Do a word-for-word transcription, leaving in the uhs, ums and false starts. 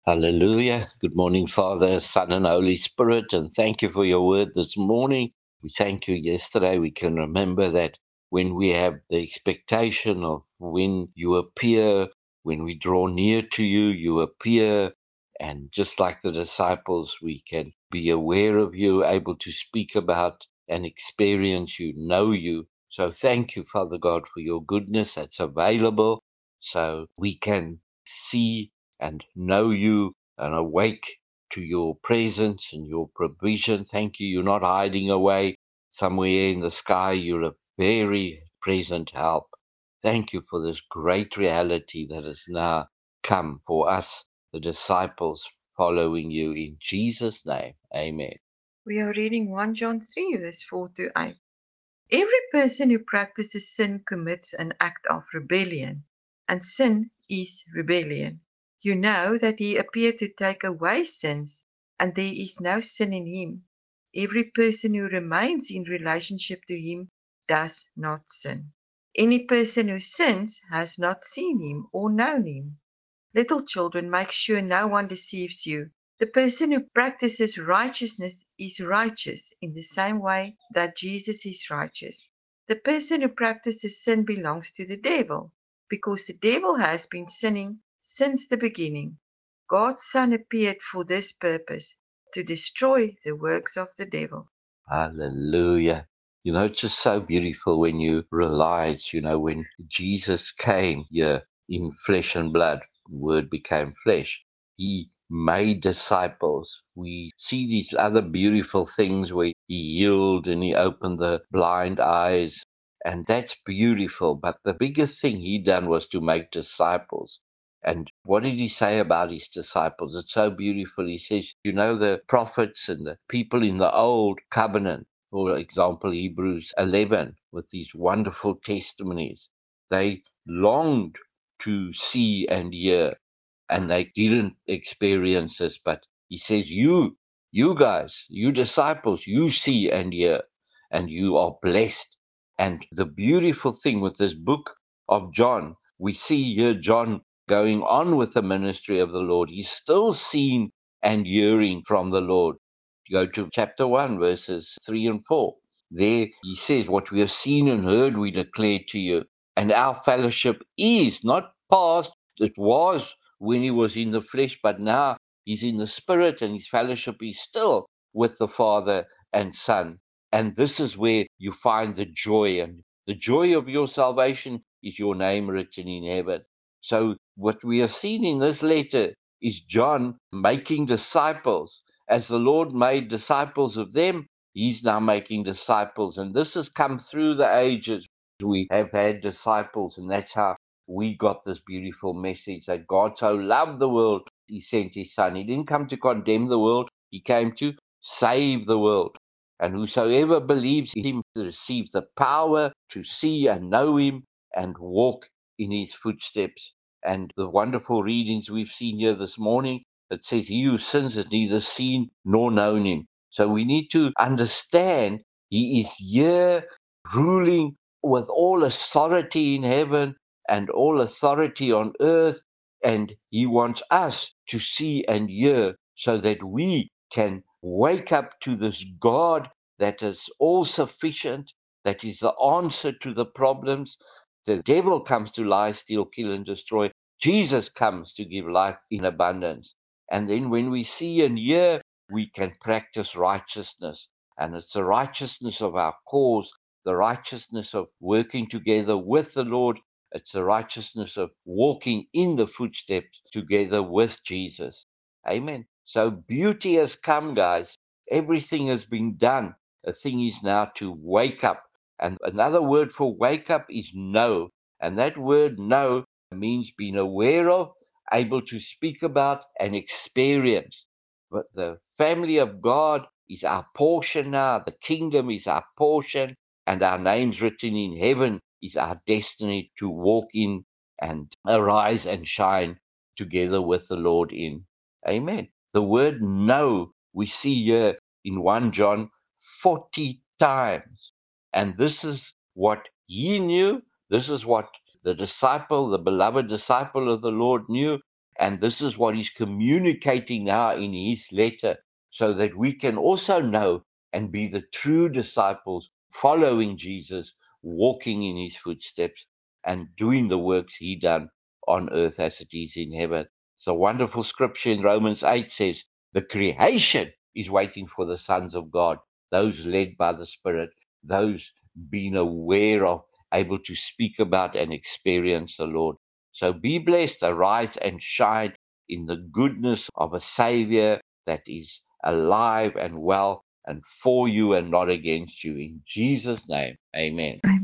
Hallelujah. Good morning, Father, Son, and Holy Spirit. And thank you for your word this morning. We thank you yesterday. We can remember that when we have the expectation of when you appear, when we draw near to you, you appear. And just like the disciples, we can be aware of you, able to speak about and experience you, know you. So thank you, Father God, for your goodness that's available so we can see and know you and awake to your presence and your provision. Thank you. You're not hiding away somewhere in the sky. You're a very present help. Thank you for this great reality that has now come for us, the disciples following you in Jesus' name. Amen. We are reading First John three, verse four to eight. Every person who practices sin commits an act of rebellion, and sin is rebellion. You know that he appeared to take away sins, and there is no sin in him. Every person who remains in relationship to him does not sin. Any person who sins has not seen him or known him. Little children, make sure no one deceives you. The person who practices righteousness is righteous in the same way that Jesus is righteous. The person who practices sin belongs to the devil, because the devil has been sinning since the beginning. God's Son appeared for this purpose, to destroy the works of the devil. Hallelujah. You know, it's just so beautiful when you realize, you know, when Jesus came here in flesh and blood, the word became flesh. He made disciples. We see these other beautiful things where he healed and he opened the blind eyes. And that's beautiful. But the biggest thing he done was to make disciples. And what did he say about his disciples? It's so beautiful. He says, you know, the prophets and the people in the old covenant, for example, Hebrews eleven, with these wonderful testimonies, they longed to see and hear, and they didn't experience this. But he says, you, you guys, you disciples, you see and hear, and you are blessed. And the beautiful thing with this book of John, we see here John going on with the ministry of the Lord. He's still seeing and hearing from the Lord. Go to chapter one, verses three and four. There he says, what we have seen and heard, we declare to you. And our fellowship is not past, it was when he was in the flesh, but now he's in the spirit, and his fellowship is still with the Father and Son. And this is where you find the joy, and the joy of your salvation is your name written in heaven. So what we have seen in this letter is John making disciples. As the Lord made disciples of them, he's now making disciples. And this has come through the ages. We have had disciples, and that's how we got this beautiful message that God so loved the world, he sent his Son. He didn't come to condemn the world, he came to save the world. And whosoever believes in him receives the power to see and know him and walk in his footsteps. And the wonderful readings we've seen here this morning, it says, he who sins has neither seen nor known him. So we need to understand he is here ruling with all authority in heaven and all authority on earth. And he wants us to see and hear so that we can wake up to this God that is all sufficient, that is the answer to the problems. The devil comes to lie, steal, kill, and destroy. Jesus comes to give life in abundance. And then when we see and hear, we can practice righteousness. And it's the righteousness of our cause, the righteousness of working together with the Lord. It's the righteousness of walking in the footsteps together with Jesus. Amen. So beauty has come, guys. Everything has been done. The thing is now to wake up. And another word for wake up is know. And that word know means being aware of, able to speak about, and experience. But the family of God is our portion now. The kingdom is our portion, and our names written in heaven is our destiny to walk in and arise and shine together with the Lord in. Amen. The word know we see here in First John forty times. And this is what he knew. This is what the disciple, the beloved disciple of the Lord knew. And this is what he's communicating now in his letter, so that we can also know and be the true disciples, following Jesus, walking in his footsteps, and doing the works he done on earth as it is in heaven. It's a wonderful scripture in Romans eight says, the creation is waiting for the sons of God, those led by the Spirit, those being aware of, able to speak about and experience the Lord. So be blessed, arise and shine in the goodness of a Savior that is alive and well and for you and not against you. In Jesus' name, amen.